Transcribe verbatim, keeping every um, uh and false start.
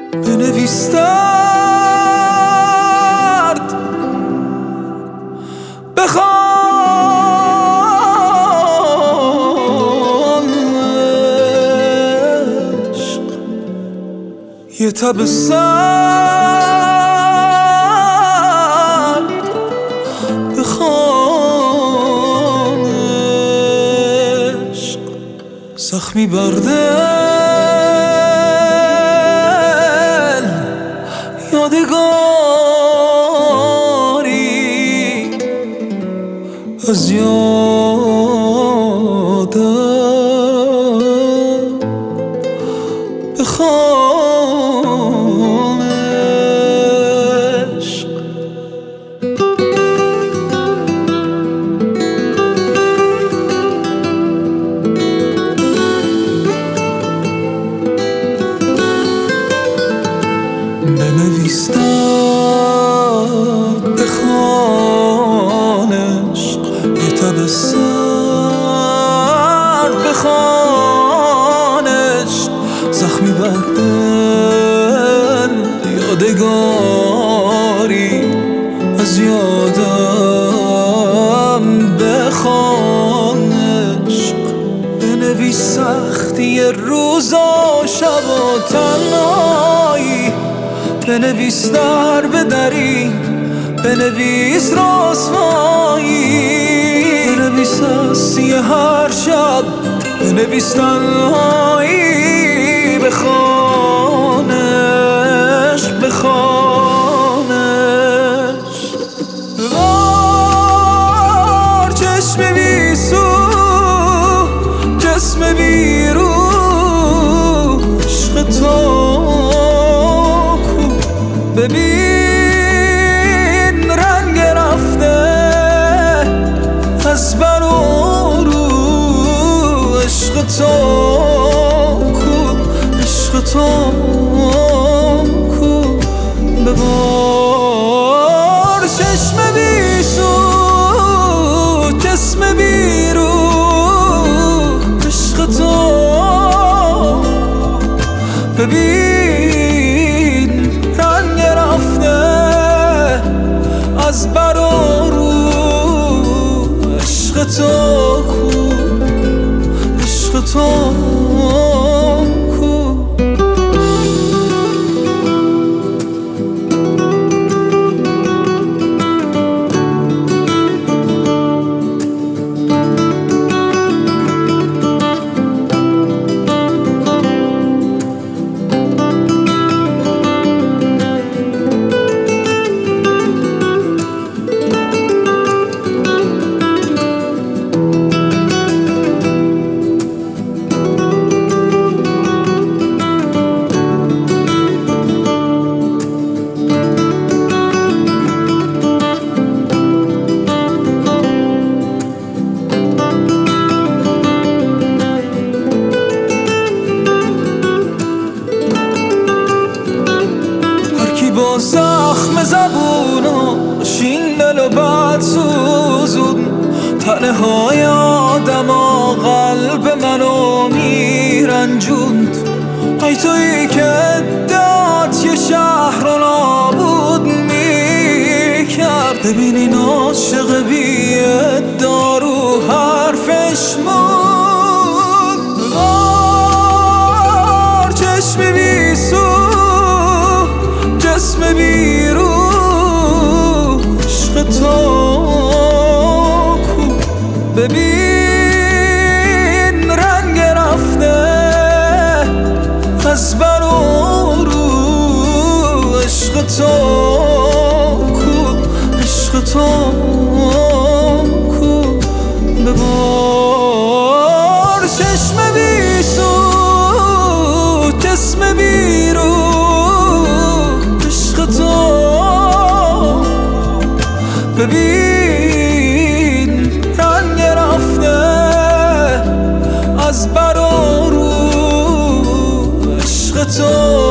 بنویس درد بخوان عشق یه تب سر بخوان عشق زخمی بر دل یادگاری از یادم بخوان عشق بنویس درد بخوان عشق یه تب سر بخوان عشق زخمی بر دل یادگاری از یادم بخوان عشق بنویس سختی روز و شب و تنهایی بنویس در بدری بنویس رسوایی بنویس هستی هر شب بنویس تنهایی بخوان عشق بخوان عشق ببار چشم بیسو جسم بیرو عشق تو ببین رنگ رفته از بر و رو عشق تو کو عشق تو کو ببار چشم بیسو جسم بیرو عشق تو ببین از بر و رو عشق تو کو عشق تو کو با زخم زبوناش این دل و بد سوزون تنهای آدم و قلب منو میرنجوند ای تویی که ادعات یه شهر رو نابود میکرد ببین این عاشق بی ادعا رو حرفش موند بار چشم بیسو جسم بیرو عشق تو کو ببین رنگ رفته از بر و رو عشق تو کو عشق تو کو ببار چشم بیسو جسم بیرو ببین رنگ رفته از بر و رو عشق تو